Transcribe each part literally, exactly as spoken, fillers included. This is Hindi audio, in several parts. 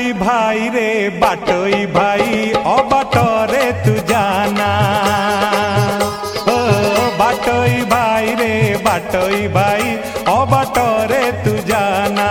बाटोई भाई रे बाटोई भाई ओ बाटोरे तू जाना। ओ बाटोई भाई रे बाटोई भाई ओ बाटोरे तू जाना।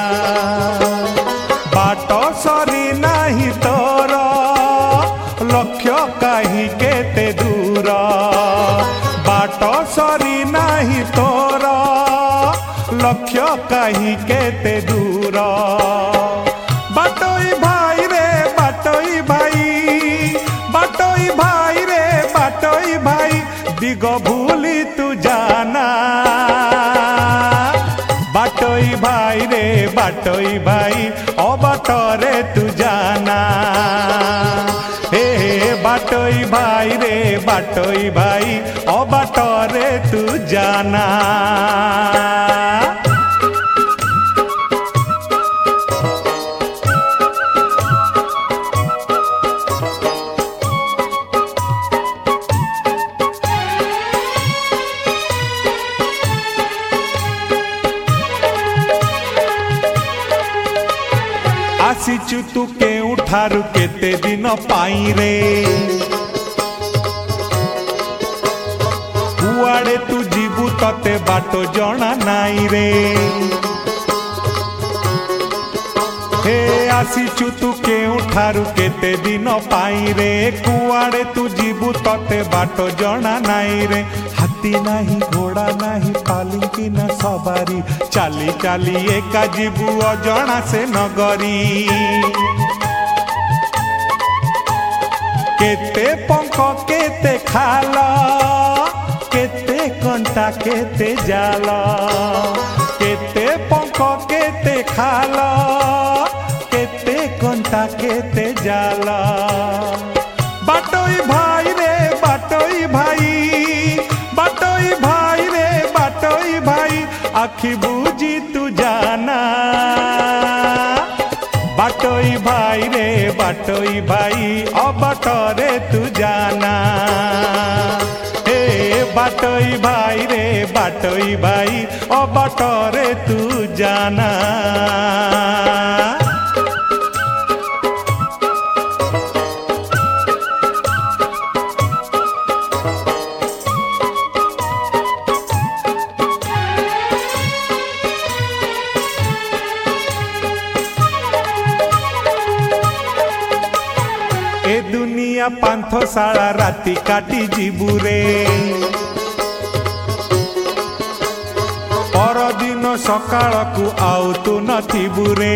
बाटो सरी नाही तोर लक्ष्य कहीं केते दूर। बाटो सरी नाही तोर लक्ष्य कहीं केते दूर। बाटोई भाई रे बाटोई भाई बाटोई भाई रे बाटोई भाई दिग भूली तू जाना। बाटोई भाई रे बाटोई भाई ओ बाटोरे तू जाना। हे बाटोई भाई रे बाटोई भाई ओ बाटोरे तू जाना। आसीचु तू केउ ठारू केते दिन पाई रे। कुआड़े तू जीवु तते बाटो जणा नाई रे। हे आसीचु तू केउ ठारू केते दिन पाई रे। कुआड़े तू जीवु तते बाटो जणा नाई रे। हाथी नाही घोड़ा नाही पालिंकी ना सवारी चाली चाली एका जीवु अजणा से नगरी। केते पंख केते खाल केते कंटा केते जाल। केते पंख केते खाल केते कंटा केते जाल। बाटोई भाई रे बाटोई भाई बाटोई भाई रे बाटोई भाई आखि बूझी तू जाना। बाटोई भाई रे बाटोई भाई ओ बाटोरे तू जाना। हे बाटोई भाई रे बाटोई भाई ओ बाटोरे तू जाना। ए दुनिया पांथशाला राती काटी जीवु रे। परदिन सकाळ को आउ तू नथिबु रे।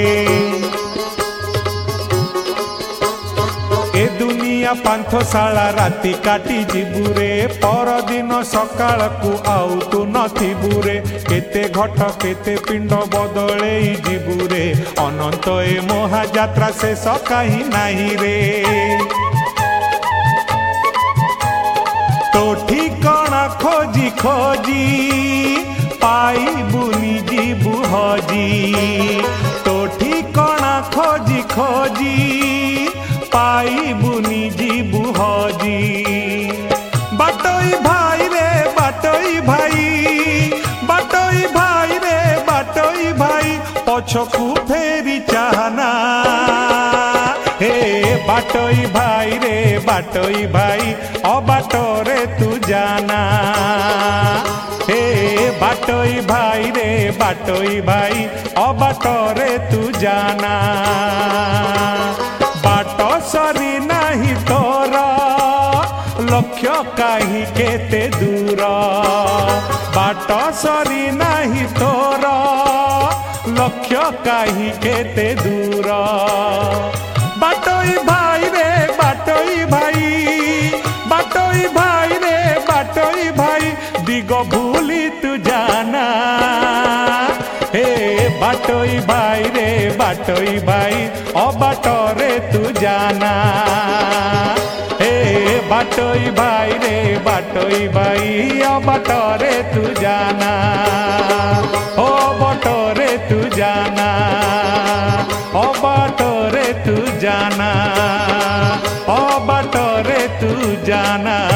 ए दुनिया पांथशाला राती काटी जीवु रे। परदिन सकाळ को आउ तू नथिबु रे। केते घट केते पिंड बदले जीवु रे। अनंत ए महायात्रा से सकाही नाही रे। तो ठिकाना खोजी खोजी पाई बुनी जीवु हजी। तो ठिकाना खोजी खोजी पाई बुनी जीवु हजी। बाटोई भाई रे बाटोई भाई बाटोई भाई रे बाटोई भाई पछकू फेरी चाहना। हे बाटोई भाई रे बाटोई भाई ओ बाटोरे तू जाना। हे बाटोई भाई रे बाटोई भाई ओ बाटोरे तू जाना। बाटो सरी नाही तोर लक्ष्य कहीं केते दूर। बाटो सरी नाही तोर लक्ष्य कहीं केते दूर। बाटोई भाई रे बाटोई भाई बाटोई भाई रे बाटोई भाई दिग भूली तू जाना। हे बाटोई भाई रे बाटोई भाई ओ बाटोरे तू जाना। हे बाटोई भाई रे बाटोई भाई ओ बाटोरे तू जाना। ओ बाटोरे तू जाना ओ बाटोरे तू जाना ओ बाटोरे तू जाना।